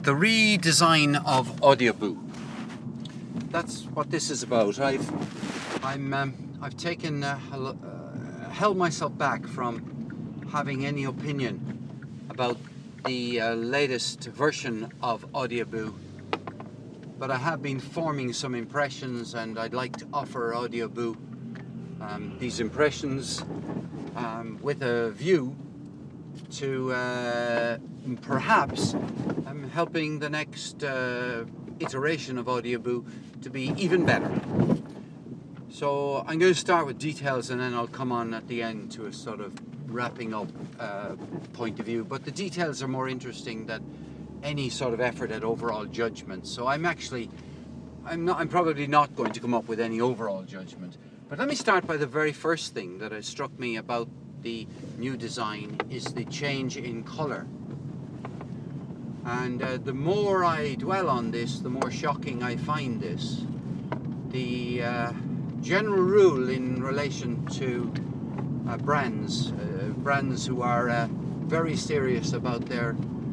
the redesign of Audioboo. That's what this is about. I've taken held myself back from having any opinion about the latest version of Audioboo, but I have been forming some impressions, and I'd like to offer Audioboo these impressions with a view to perhaps helping the next iteration of Audioboo to be even better. So I'm going to start with details, and then I'll come on at the end to a sort of wrapping up point of view. But the details are more interesting than any sort of effort at overall judgment. So I'm probably not going to come up with any overall judgment. But let me start by the very first thing that has struck me about the new design is the change in colour. And the more I dwell on this, the more shocking I find this. The general rule in relation to brands who are very serious about their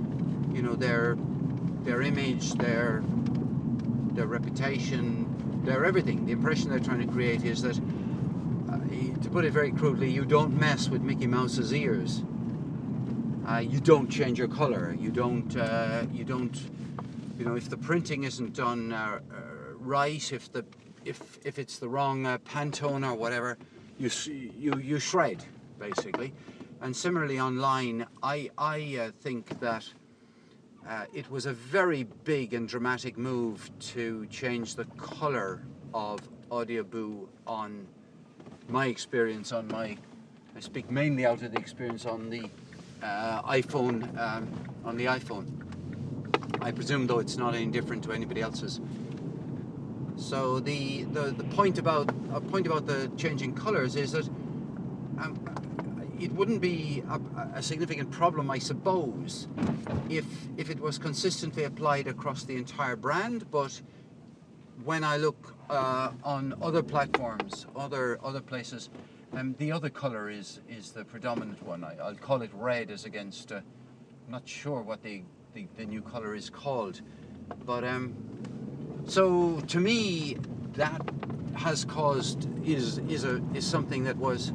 image, their reputation, their everything, the impression they're trying to create is that, to put it very crudely, you don't mess with Mickey Mouse's ears. You don't change your color. You don't, if the printing isn't done right, if it's the wrong Pantone or whatever, you shred, basically. And similarly online, I think that it was a very big and dramatic move to change the color of Audioboo on my experience I speak mainly out of the experience on the iPhone. I presume, though, it's not any different to anybody else's. So the point about the changing colours is that it wouldn't be a significant problem, I suppose, if it was consistently applied across the entire brand. But when I look on other platforms, other places, the other colour is the predominant one. I'll call it red, as against I'm not sure what the new colour is called, but so to me that has caused is something that was,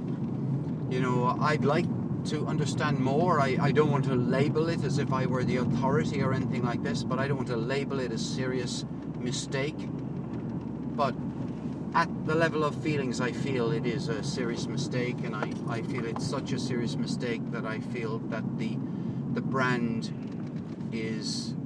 I'd like to understand more. I don't want to label it as if I were the authority or anything like this, but I don't want to label it a serious mistake. But at the level of feelings, I feel it is a serious mistake, and I feel it's such a serious mistake that I feel that the brand is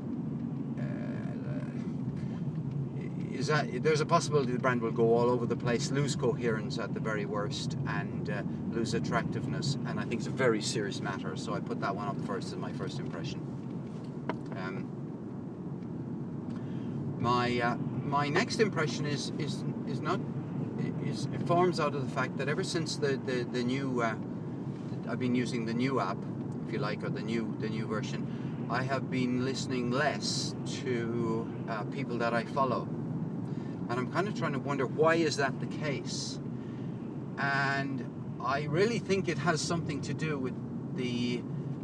that there's a possibility the brand will go all over the place, lose coherence at the very worst, and lose attractiveness. And I think it's a very serious matter. So I put that one up first as my first impression. My next impression it forms out of the fact that ever since the new I've been using the new app, if you like, or the new version, I have been listening less to people that I follow, and I'm kind of trying to wonder, why is that the case? And I really think it has something to do with the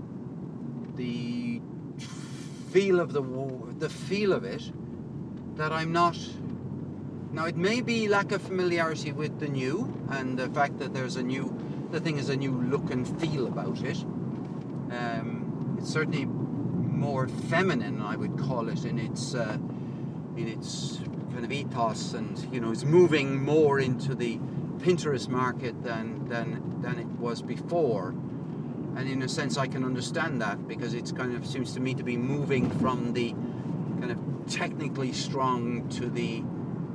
feel of it, that I'm not. Now, it may be lack of familiarity with the new, and the fact that the thing is a new look and feel about it. It's certainly more feminine, I would call it, in its kind of ethos, and it's moving more into the Pinterest market than it was before. And in a sense, I can understand that, because it's kind of seems to me to be moving from the kind of technically strong to the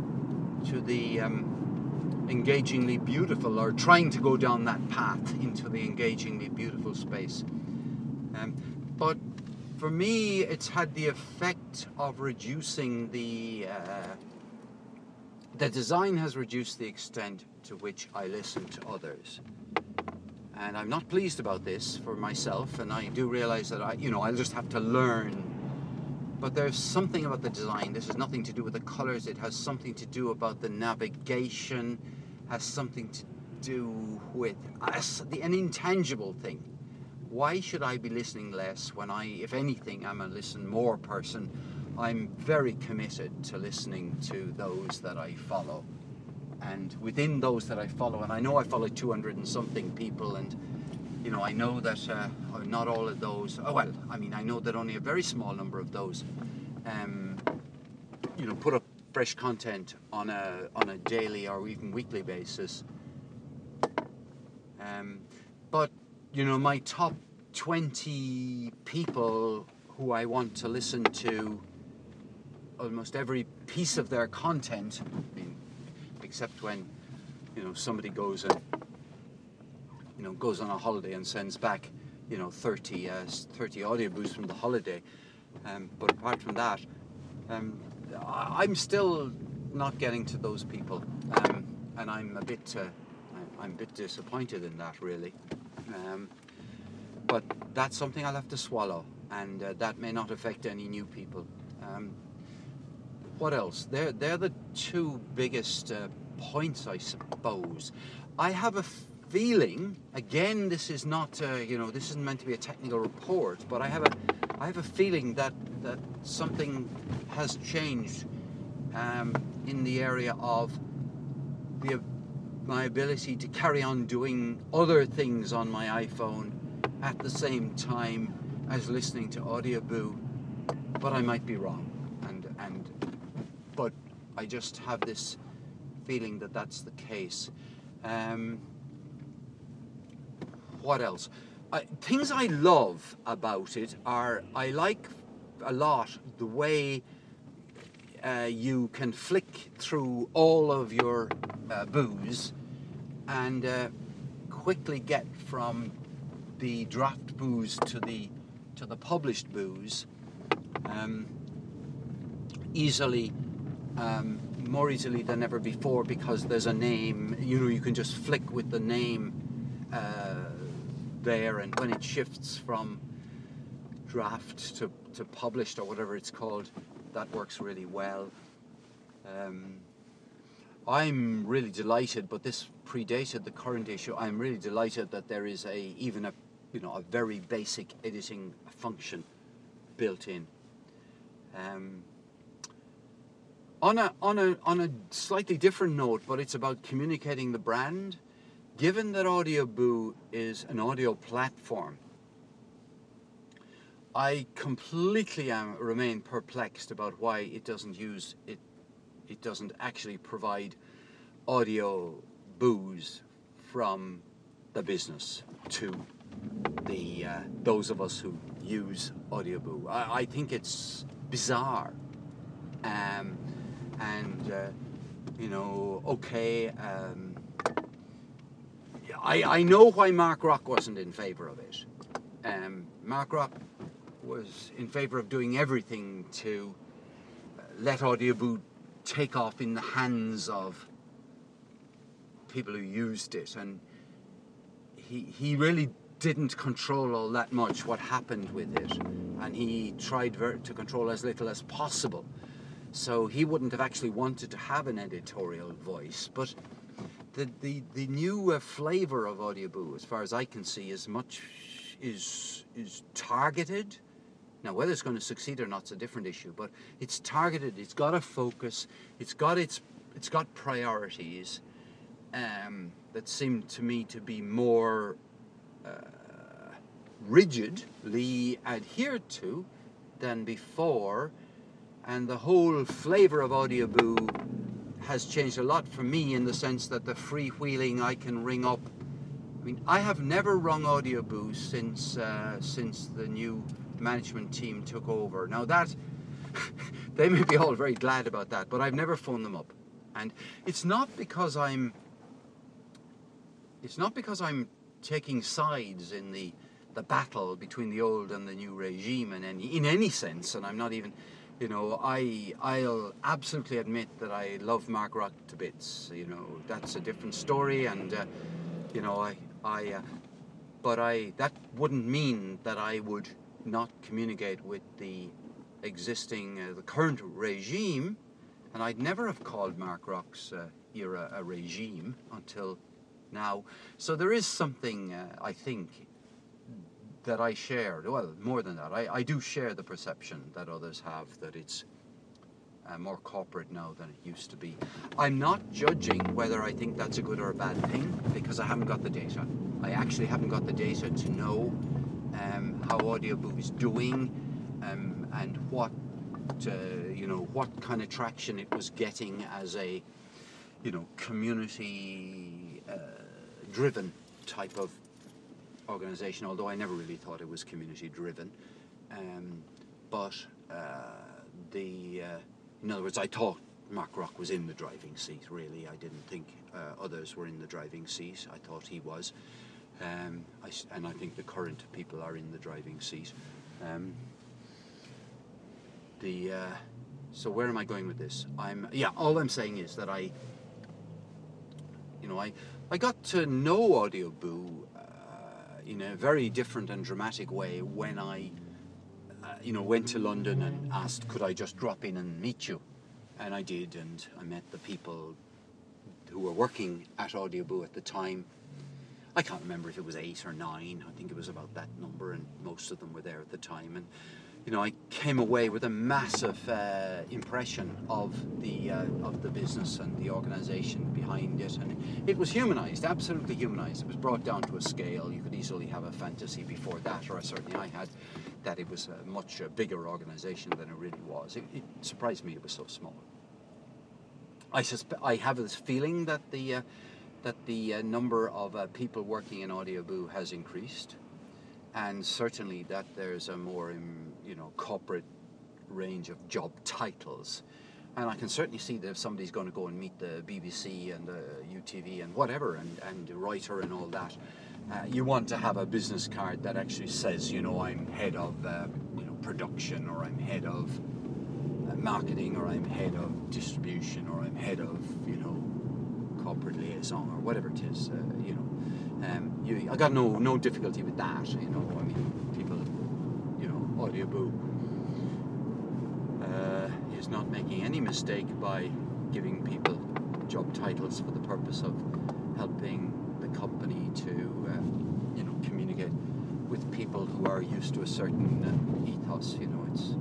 engagingly beautiful, or trying to go down that path into the engagingly beautiful space. But for me, it's had the effect of reducing the design has reduced the extent to which I listen to others. And I'm not pleased about this for myself, and I do realize that I'll just have to learn. But there's something about the design. This has nothing to do with the colors. It has something to do about the navigation, has something to do with an intangible thing, why should I be listening less when I, if anything, I'm a listen more person? I'm very committed to listening to those that I follow. And within those that I follow, and I know I follow 200 and something people, and you know, I know that not all of those, I know that only a very small number of those put up fresh content on a daily or even weekly basis. But you know, my top 20 people who I want to listen to almost every piece of their content, I mean, except when, you know, somebody goes and, you know, goes on a holiday and sends back, you know, 30 audiobooks from the holiday. But apart from that, I'm still not getting to those people, and I'm a bit disappointed in that, really. But that's something I'll have to swallow, and that may not affect any new people. What else? They're the two biggest points, I suppose. I have a feeling, again, this is not, this isn't meant to be a technical report, but I have a feeling that something has changed in the area of my ability to carry on doing other things on my iPhone at the same time as listening to Audioboo, but I might be wrong, but I just have this feeling that that's the case. What else? Things I love about it are, I like a lot the way you can flick through all of your boos and quickly get from the draft boos to the published boos easily, more easily than ever before, because there's a name. You know, you can just flick with the name there, and when it shifts from draft to published or whatever it's called, that works really well. I'm really delighted, but this predated the current issue. I'm really delighted that there is a very basic editing function built in. On a slightly different note, but it's about communicating the brand. Given that Audioboo is an audio platform, I completely remain perplexed about why it doesn't use it. It doesn't actually provide audio boos from the business to the those of us who use Audioboo. I think it's bizarre, I know why Mark Rock wasn't in favour of it. Mark Rock was in favour of doing everything to let Audioboo take off in the hands of people who used it, and he really didn't control all that much what happened with it, and he tried to control as little as possible. So he wouldn't have actually wanted to have an editorial voice. But the new flavour of Audioboo, as far as I can see, is targeted. Now, whether it's going to succeed or not is a different issue, but it's targeted. It's got a focus. It's got priorities that seem to me to be more rigidly adhered to than before, and the whole flavour of Audioboo has changed a lot for me, in the sense that the freewheeling, I can ring up. I mean, I have never rung Audioboo since the new management team took over. Now that they may be all very glad about that, but I've never phoned them up, and it's not because I'm taking sides in the battle between the old and the new regime in any sense, and I'm not even, I'll absolutely admit that I love Mark Rock to bits. That's a different story, and that wouldn't mean that I would not communicate with the current regime, and I'd never have called Mark Rock's era a regime until now. So there is something, I think, that I share, well, more than that, I do share the perception that others have that it's more corporate now than it used to be. I'm not judging whether I think that's a good or a bad thing, because I haven't got the data. I actually haven't got the data to know how Audioboo is doing, and what what kind of traction it was getting as a community driven type of organization, although I never really thought it was community driven. But in other words, I thought Mark Rock was in the driving seat, really. I didn't think others were in the driving seat. I thought he was. And I think the current people are in the driving seat. So where am I going with this? All I'm saying is that I got to know Audioboo in a very different and dramatic way when I went to London and asked, could I just drop in and meet you? And I did, and I met the people who were working at Audioboo at the time. I can't remember if it was 8 or 9. I think it was about that number, and most of them were there at the time. And I came away with a massive impression of the business and the organisation behind it, and it was humanised, absolutely humanised. It was brought down to a scale. You could easily have a fantasy before that, or certainly I had, that it was a much bigger organisation than it really was. It surprised me it was so small. I have this feeling that the number of people working in Audioboo has increased, and certainly that there's a more corporate range of job titles. And I can certainly see that if somebody's going to go and meet the BBC and the UTV and whatever, and the writer and all that, you want to have a business card that actually says, I'm head of production, or I'm head of marketing, or I'm head of distribution, or I'm head of corporate liaison, or whatever it is. I got no difficulty with that. People, Audioboo is not making any mistake by giving people job titles for the purpose of helping the company to communicate with people who are used to a certain ethos. It's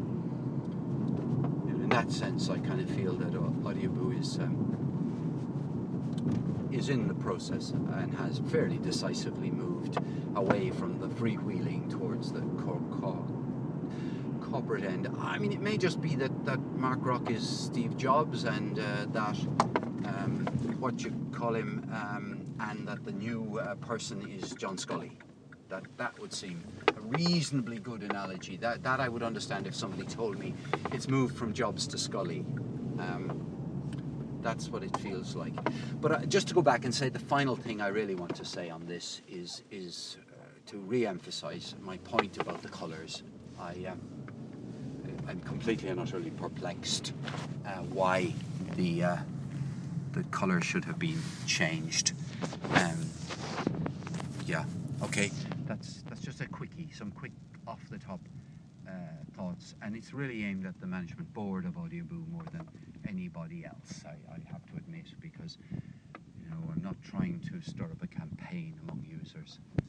in that sense I kind of feel that Audioboo is in the process and has fairly decisively moved away from the freewheeling towards the corporate end. It may just be that Mark Rock is Steve Jobs, and that what you call him, and that the new person is John Scully. That would seem a reasonably good analogy. That I would understand if somebody told me it's moved from Jobs to Scully. That's what it feels like. But just to go back and say, the final thing I really want to say on this is to re-emphasize my point about the colours. I'm completely and utterly perplexed why the colour should have been changed. Okay, that's just a quickie, some quick off-the-top thoughts, and it's really aimed at the management board of Audioboo more than anybody else, I have to admit, because I'm not trying to stir up a campaign among users.